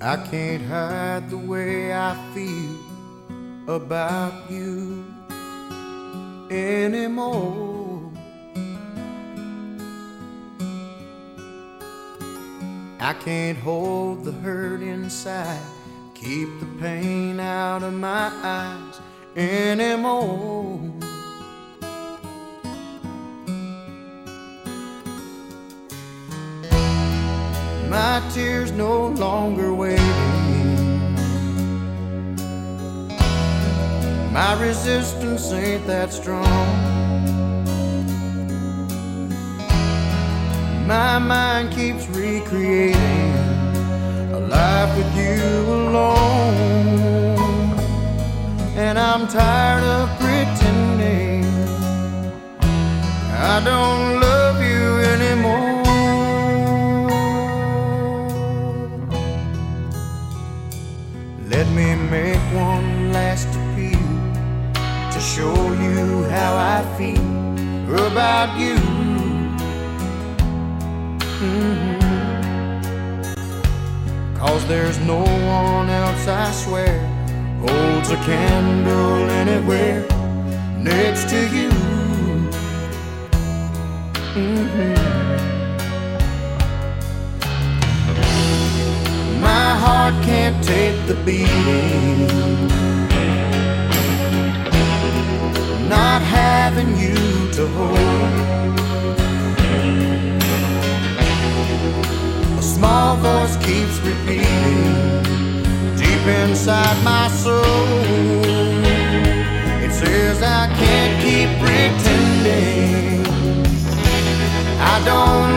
I can't hide the way I feel about you anymore. I can't hold the hurt inside, keep the pain out of my eyes anymore. My tears no longer waiting, my resistance ain't that strong. My mind keeps recreating a life with you alone, and I'm tired of pretending I don't love you anymore. Let me make one last appeal to show you how I feel about you. Cause there's no one else, I swear, holds a candle anywhere next to you. My heart can't take the beating, not having you to hold. A small voice keeps repeating deep inside my soul. It says I can't keep pretending I don't